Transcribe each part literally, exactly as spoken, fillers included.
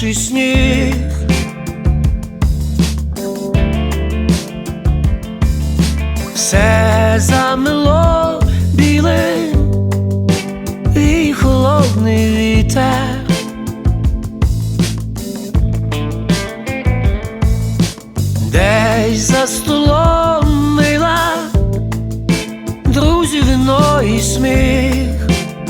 перший сніг. Все замило білим і холодний вітер. Десь за столом мила, друзі, вино і сміх.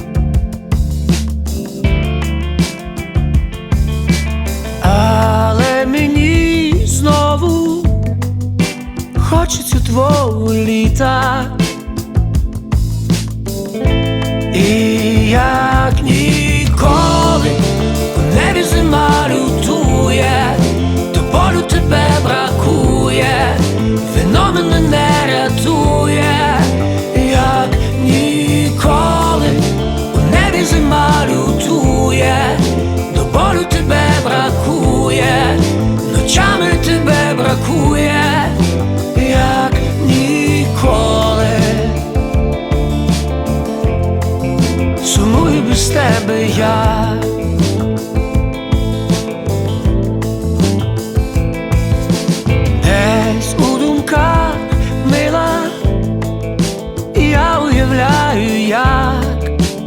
Але мені знову хочеться твого літа. І як ніколи у небі зима лютує, до болю тебе бракує, вино мене не рятує. Як ніколи у небі зима лютує, до болю тебе бракує, ночами тебе бракує. Як ніколи сумую без тебе я. Десь у думках мила я уявляю, як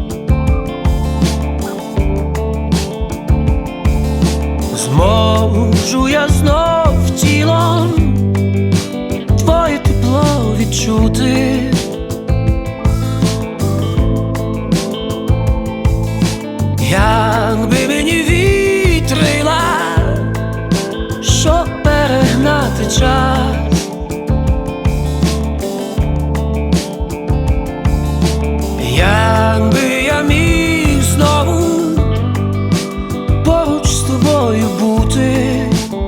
зможу я знов тілом твоє тепло відчути. Якби мені вітрила, щоб перегнати час, якби я міг знову поруч з тобою бути.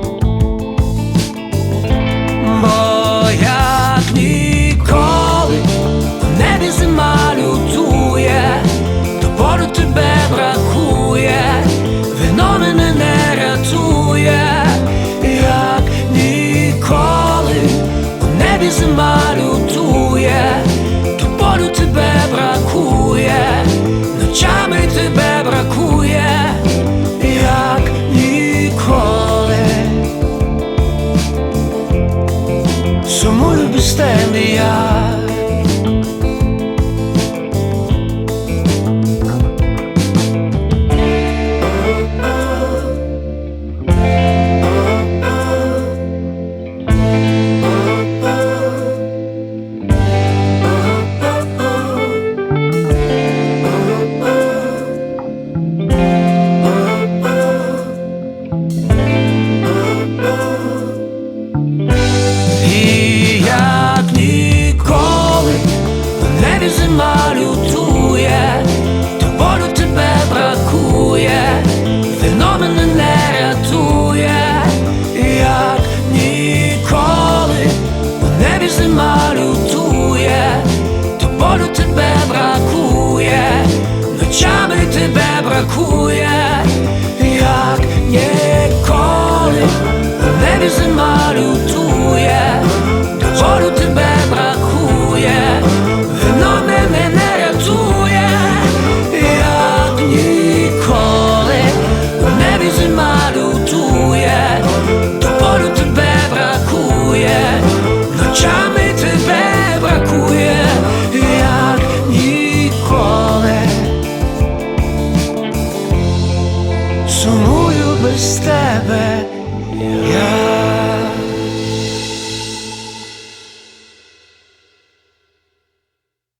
Бо як ніколи у небі зима лютує, до болю тебе бракує, вино мене не рятує. Як ніколи у небі зима лютує, до болю тебе бракує, ночами тебе бракує. Як ніколи сумую без тебе я. Зима лютує, до болю тебе бракує, вино мене не рятує. Як ніколи у небі зима лютує, до болю тебе бракує, ночами тебе бракує.